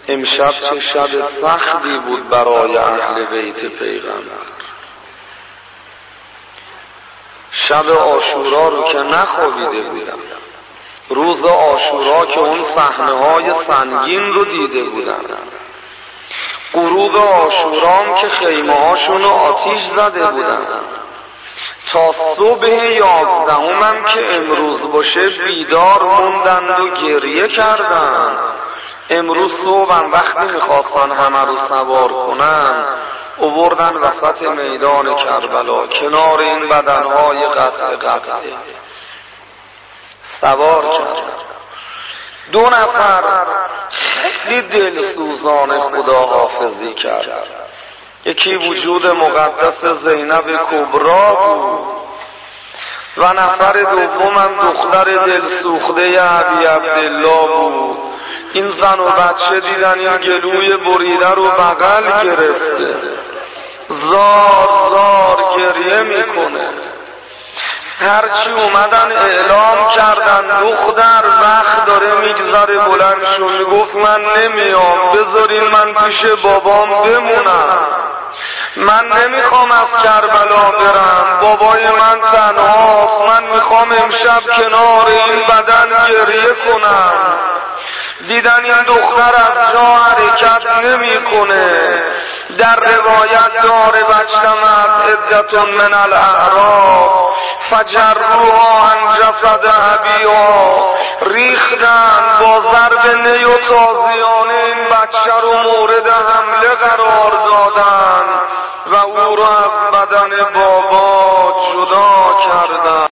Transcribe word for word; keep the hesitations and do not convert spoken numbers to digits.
امشب چه شب سختی بود برای اهل بیت پیغمبر. شب عاشورا رو که نخوابیده بودن، روز عاشورا که اون صحنه‌های سنگین رو دیده بودن، غروب عاشورام که خیمه‌هاشون رو آتیش زده بودن، تا صبح یازدهمم که امروز باشه بیدار موندند و گریه کردن. امروز صبحم وقتی میخواستن همه رو سوار کنن، آوردن وسط میدان کربلا کنار این بدنهای قطع قطع سوار کردن. دو نفر خیلی دلسوزان خدا حافظی کردن. یکی وجود مقدس زینب کبرا بود و نفر دومم دختر دلسوخته ابی عبدالله بود. این زن و بچه دیدن این گلوی بریده رو بغل گرفته، زار زار گریه میکنه. هرچی اومدن اعلام کردن دختر وقت داره میگذره بلند شو. میگفت من نمیام، بذارین من پیش بابام بمونم، من نمیخوام از کربلا برم، بابای من تنهاست، من میخوام امشب کنار این بدن گریه کنم. دیدن این دختر از جا حرکت نمیکنه. در روایت داره بجتمعت عدة من الاعراب فجروها عن جسد ابیها، ریختن با ضرب نی و تازیانه این بچه رو مورد حمله قرار دادن و او را از بدن بابا جدا کردن.